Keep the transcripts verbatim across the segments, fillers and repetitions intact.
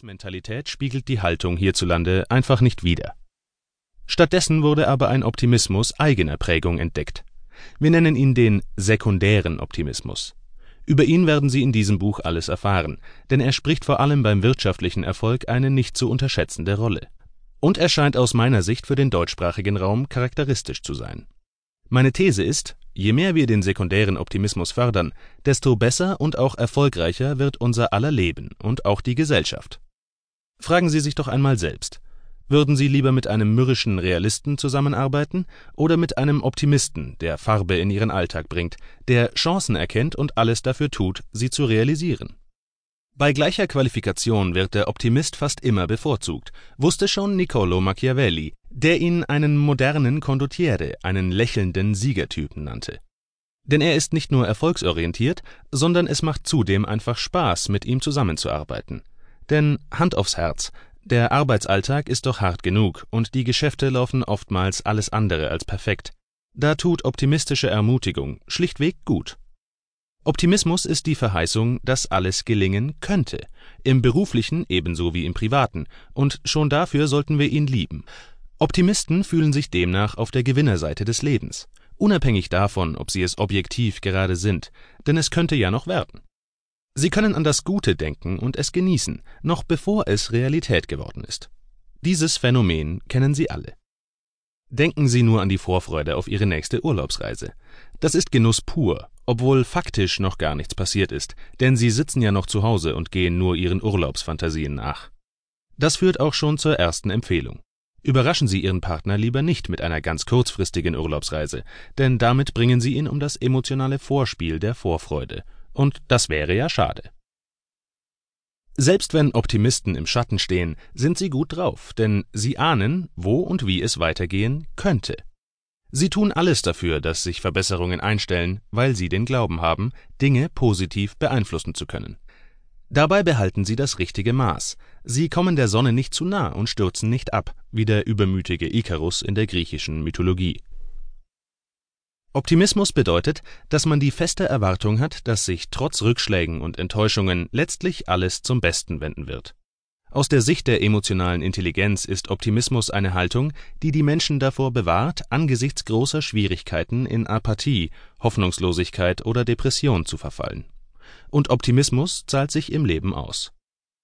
Messmentalität spiegelt die Haltung hierzulande einfach nicht wider. Stattdessen wurde aber ein Optimismus eigener Prägung entdeckt. Wir nennen ihn den sekundären Optimismus. Über ihn werden Sie in diesem Buch alles erfahren, denn er spricht vor allem beim wirtschaftlichen Erfolg eine nicht zu unterschätzende Rolle. Und er scheint aus meiner Sicht für den deutschsprachigen Raum charakteristisch zu sein. Meine These ist, je mehr wir den sekundären Optimismus fördern, desto besser und auch erfolgreicher wird unser aller Leben und auch die Gesellschaft. Fragen Sie sich doch einmal selbst: Würden Sie lieber mit einem mürrischen Realisten zusammenarbeiten oder mit einem Optimisten, der Farbe in Ihren Alltag bringt, der Chancen erkennt und alles dafür tut, sie zu realisieren? Bei gleicher Qualifikation wird der Optimist fast immer bevorzugt, wusste schon Niccolò Machiavelli, der ihn einen modernen Condottiere, einen lächelnden Siegertypen nannte. Denn er ist nicht nur erfolgsorientiert, sondern es macht zudem einfach Spaß, mit ihm zusammenzuarbeiten. Denn Hand aufs Herz, der Arbeitsalltag ist doch hart genug und die Geschäfte laufen oftmals alles andere als perfekt. Da tut optimistische Ermutigung schlichtweg gut. Optimismus ist die Verheißung, dass alles gelingen könnte, im beruflichen ebenso wie im privaten, und schon dafür sollten wir ihn lieben. Optimisten fühlen sich demnach auf der Gewinnerseite des Lebens, unabhängig davon, ob sie es objektiv gerade sind, denn es könnte ja noch werden. Sie können an das Gute denken und es genießen, noch bevor es Realität geworden ist. Dieses Phänomen kennen Sie alle. Denken Sie nur an die Vorfreude auf Ihre nächste Urlaubsreise. Das ist Genuss pur, obwohl faktisch noch gar nichts passiert ist, denn Sie sitzen ja noch zu Hause und gehen nur Ihren Urlaubsfantasien nach. Das führt auch schon zur ersten Empfehlung. Überraschen Sie Ihren Partner lieber nicht mit einer ganz kurzfristigen Urlaubsreise, denn damit bringen Sie ihn um das emotionale Vorspiel der Vorfreude. Und das wäre ja schade. Selbst wenn Optimisten im Schatten stehen, sind sie gut drauf, denn sie ahnen, wo und wie es weitergehen könnte. Sie tun alles dafür, dass sich Verbesserungen einstellen, weil sie den Glauben haben, Dinge positiv beeinflussen zu können. Dabei behalten sie das richtige Maß. Sie kommen der Sonne nicht zu nah und stürzen nicht ab, wie der übermütige Ikarus in der griechischen Mythologie. Optimismus bedeutet, dass man die feste Erwartung hat, dass sich trotz Rückschlägen und Enttäuschungen letztlich alles zum Besten wenden wird. Aus der Sicht der emotionalen Intelligenz ist Optimismus eine Haltung, die die Menschen davor bewahrt, angesichts großer Schwierigkeiten in Apathie, Hoffnungslosigkeit oder Depression zu verfallen. Und Optimismus zahlt sich im Leben aus.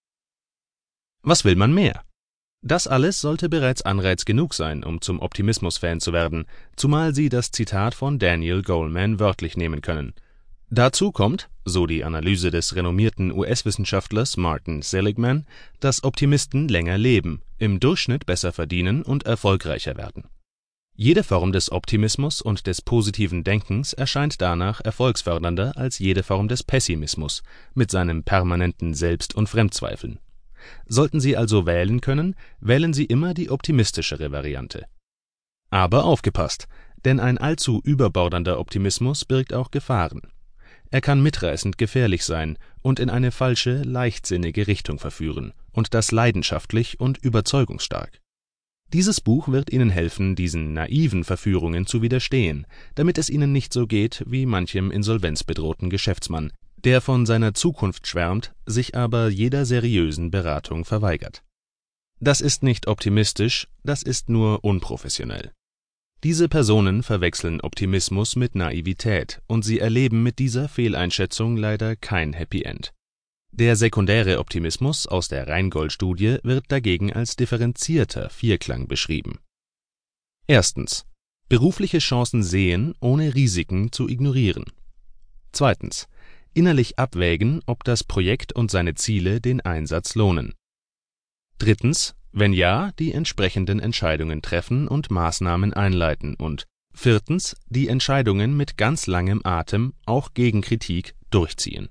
Was will man mehr? Das alles sollte bereits Anreiz genug sein, um zum Optimismus-Fan zu werden, zumal Sie das Zitat von Daniel Goleman wörtlich nehmen können. Dazu kommt, so die Analyse des renommierten U S-Wissenschaftlers Martin Seligman, dass Optimisten länger leben, im Durchschnitt besser verdienen und erfolgreicher werden. Jede Form des Optimismus und des positiven Denkens erscheint danach erfolgsfördernder als jede Form des Pessimismus mit seinem permanenten Selbst- und Fremdzweifeln. Sollten Sie also wählen können, wählen Sie immer die optimistischere Variante. Aber aufgepasst, denn ein allzu überbordernder Optimismus birgt auch Gefahren. Er kann mitreißend gefährlich sein und in eine falsche, leichtsinnige Richtung verführen, und das leidenschaftlich und überzeugungsstark. Dieses Buch wird Ihnen helfen, diesen naiven Verführungen zu widerstehen, damit es Ihnen nicht so geht wie manchem insolvenzbedrohten Geschäftsmann, der von seiner Zukunft schwärmt, sich aber jeder seriösen Beratung verweigert. Das ist nicht optimistisch, das ist nur unprofessionell. Diese Personen verwechseln Optimismus mit Naivität und sie erleben mit dieser Fehleinschätzung leider kein Happy End. Der sekundäre Optimismus aus der Rheingold-Studie wird dagegen als differenzierter Vierklang beschrieben. Erstens: Berufliche Chancen sehen, ohne Risiken zu ignorieren. Zweitens: Innerlich abwägen, ob das Projekt und seine Ziele den Einsatz lohnen. Drittens: Wenn ja, die entsprechenden Entscheidungen treffen und Maßnahmen einleiten und viertens: Die Entscheidungen mit ganz langem Atem, auch gegen Kritik, durchziehen.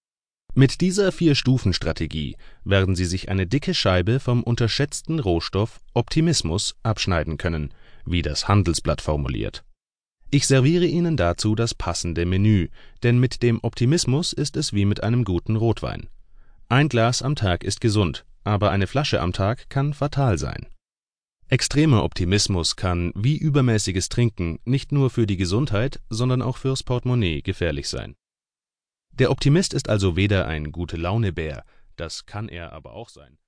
Mit dieser Vier-Stufen-Strategie werden Sie sich eine dicke Scheibe vom unterschätzten Rohstoff Optimismus abschneiden können, wie das Handelsblatt formuliert. Ich serviere Ihnen dazu das passende Menü, denn mit dem Optimismus ist es wie mit einem guten Rotwein. Ein Glas am Tag ist gesund, aber eine Flasche am Tag kann fatal sein. Extremer Optimismus kann, wie übermäßiges Trinken, nicht nur für die Gesundheit, sondern auch fürs Portemonnaie gefährlich sein. Der Optimist ist also weder ein Gute-Laune-Bär, das kann er aber auch sein,